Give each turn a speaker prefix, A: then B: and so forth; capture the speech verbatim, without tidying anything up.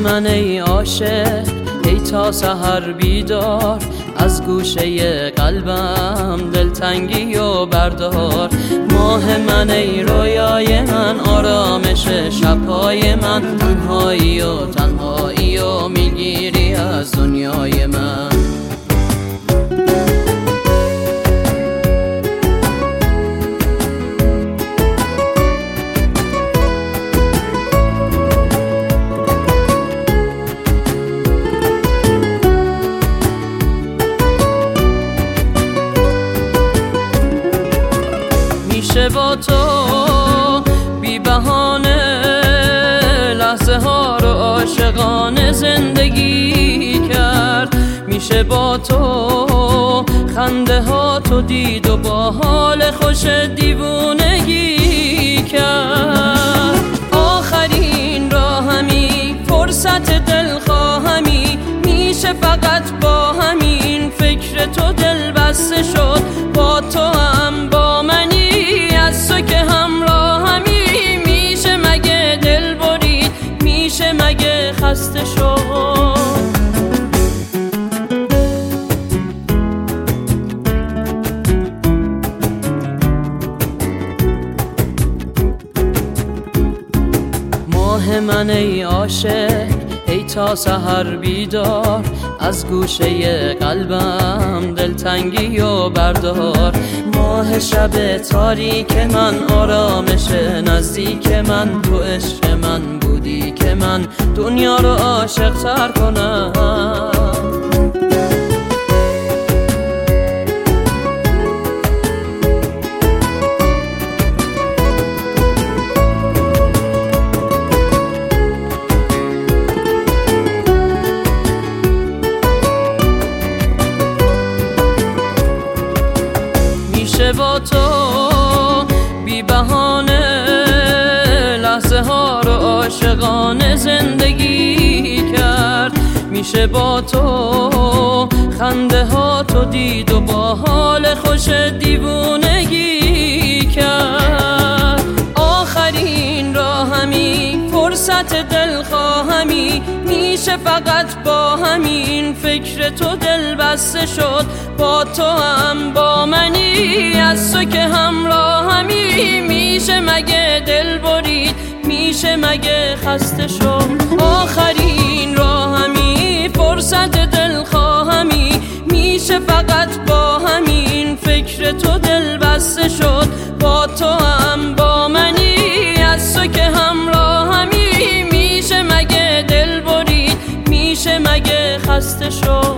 A: من ای عاشق ای تا سحر بیدار، از گوشه قلبم دلتنگی و بردار. ماه من ای رویای من، آرامش شبهای من، تنهایی و تنهایی و میگیری از دنیای من. میشه با تو بی بهانه لحظه ها رو عاشقانه زندگی کرد. میشه با تو خنده ها تو دید و با حال خوش دیوونگی کرد. آخرین راهمی فرصت دلخواهمی، میشه فقط با همین فکر تو دل بسته شد. با تو هم با منی از تو که همراهمی، میشه مگه دل برید، میشه مگه خسته شد. ماه من ای عاشق ای تا سحر بیدار، از گوشه قلبم دلتنگی و بردار. ماه شب تاریک من، آرامش نزدیک من، تو عشق من بودی که من دنیا رو عاشق تر کنم. میشه با تو بی بهانه لحظه ها رو عاشقانه زندگی کرد. میشه با تو خنده ها تو دید و با حال خوش دیوونگی کرد. آخرین راهمی فرصت دلخواهمی، میشه فقط با همین فکر تو دل بسته شد. با تو هم با منی از تو که همراهمی، میشه مگه دل برید، میشه مگه خسته شد. آخرین راهمی فرصت دلخواهمی، میشه فقط با همین فکر تو دل بسته شد. با تو هم با منی از تو که همراهمی، میشه مگه دل برید، میشه مگه خسته شد.